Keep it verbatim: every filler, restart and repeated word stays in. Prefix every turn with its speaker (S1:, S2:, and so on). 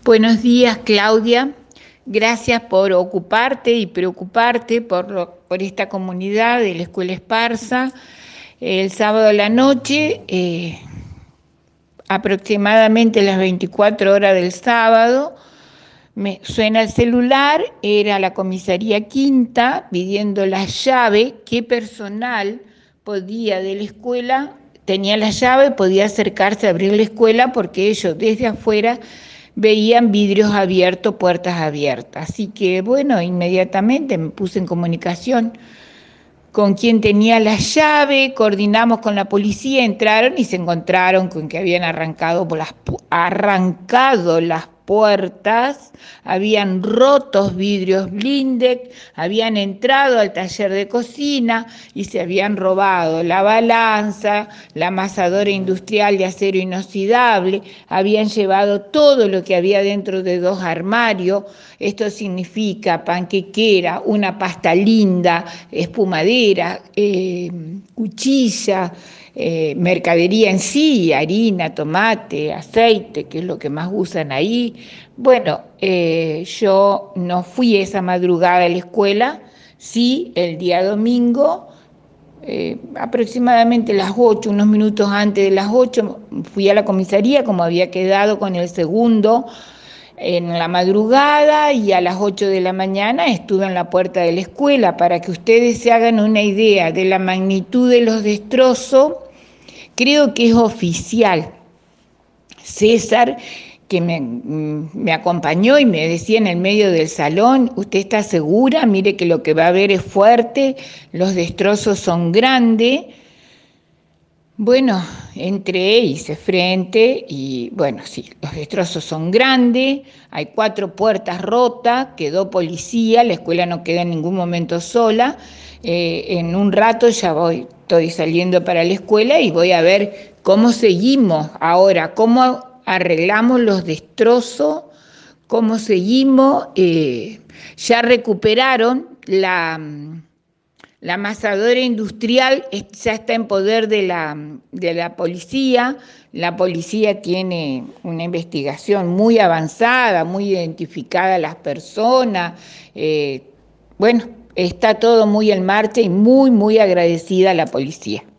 S1: Buenos días, Claudia. Gracias por ocuparte y preocuparte por, lo- por esta comunidad de la Escuela Esparza. El sábado a la noche, eh, aproximadamente las veinticuatro horas del sábado, me suena el celular, era la comisaría quinta pidiendo la llave, qué personal podía de la escuela, tenía la llave, podía acercarse a abrir la escuela porque ellos desde afuera veían vidrios abiertos, puertas abiertas. Así que bueno, inmediatamente me puse en comunicación con quien tenía la llave, coordinamos con la policía, entraron y se encontraron con que habían arrancado las, arrancado las puertas, habían rotos vidrios blindex, habían entrado al taller de cocina y se habían robado la balanza, la amasadora industrial de acero inoxidable, habían llevado todo lo que había dentro de dos armarios. Esto significa panquequera, una pasta linda, espumadera, eh, cuchilla, eh, mercadería en sí, harina, tomate, aceite, que es lo que más usan ahí. Bueno, eh, yo no fui esa madrugada a la escuela, sí, el día domingo, eh, aproximadamente las ocho, unos minutos antes de las ocho, fui a la comisaría como había quedado con el segundo en la madrugada, y a las ocho de la mañana estuve en la puerta de la escuela para que ustedes se hagan una idea de la magnitud de los destrozos. Creo que es oficial. César, que me, me acompañó y me decía en el medio del salón: ¿usted está segura? Mire que lo que va a ver es fuerte, los destrozos son grandes. Bueno, entré, hice frente y bueno, sí, los destrozos son grandes, hay cuatro puertas rotas, quedó policía, la escuela no queda en ningún momento sola. Eh, en un rato ya voy, estoy saliendo para la escuela y voy a ver cómo seguimos ahora, cómo arreglamos los destrozos, cómo seguimos. Eh, ya recuperaron la... La amasadora industrial ya está en poder de la, de la policía. La policía tiene una investigación muy avanzada, muy identificada a las personas. Eh, bueno, está todo muy en marcha y muy, muy agradecida a la policía.